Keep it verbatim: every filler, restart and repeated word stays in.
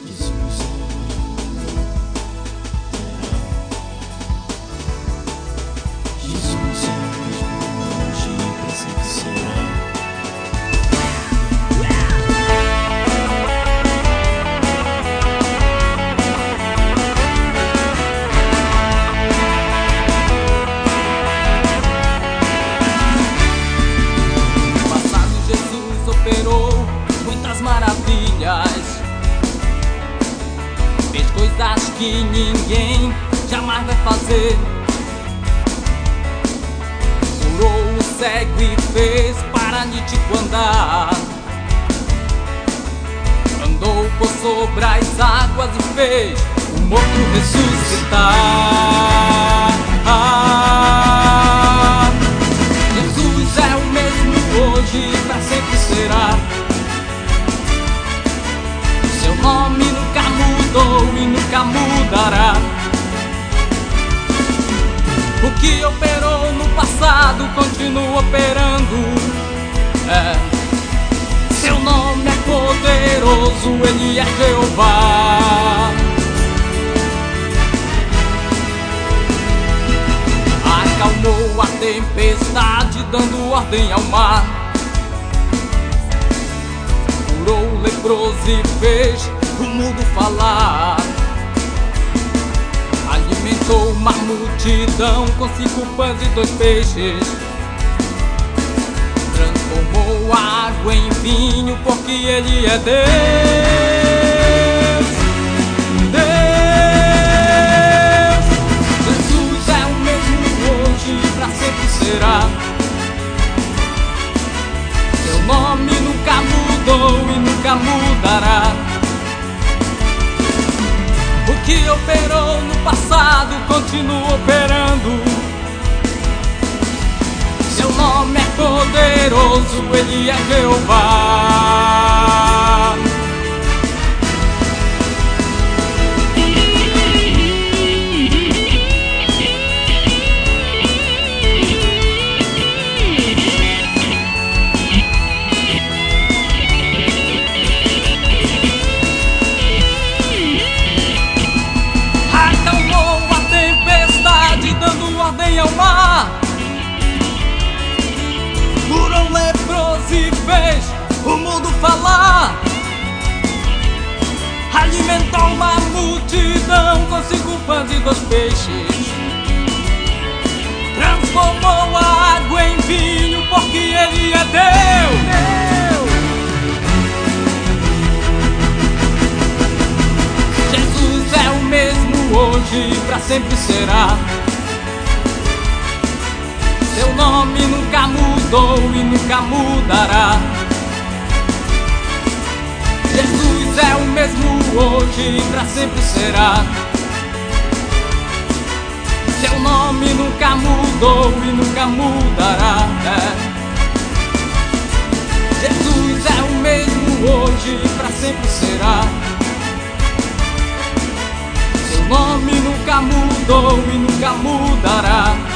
Jesus, Jesus é o mesmo hoje e pra sempre será. No passado Jesus operou muitas maravilhas, fez coisas que ninguém jamais vai fazer. Curou o cego e fez paralítico andar, andou por sobre as águas e fez o morto ressuscitar. Jesus é o mesmo hoje e pra sempre será. Seu nome nunca mudou e nunca mudará. O que operou no passado continua operando. É. Seu nome é poderoso, Ele é Jeová. Acalmou a tempestade, dando ordem ao mar. Curou o leproso e fez o mudo falar. Alimentou uma multidão com cinco pães e dois peixes. Transformou a água em vinho, porque Ele é Deus. Deus. Jesus é o mesmo hoje e pra sempre será. Seu nome nunca mudou e nunca mudará. O que operou no passado continua operando. Seu nome é poderoso, Ele é Jeová. Ao mar, curou um leproso e fez o mudo falar. Alimentou uma multidão com cinco pães e dois peixes. Transformou a água em vinho, porque Ele é Deus. Jesus é o mesmo hoje e pra sempre será. Seu nome nunca mudou e nunca mudará. Jesus é o mesmo hoje e pra sempre será. Seu nome nunca mudou e nunca mudará. É. Jesus é o mesmo hoje e pra sempre será. Seu nome nunca mudou e nunca mudará.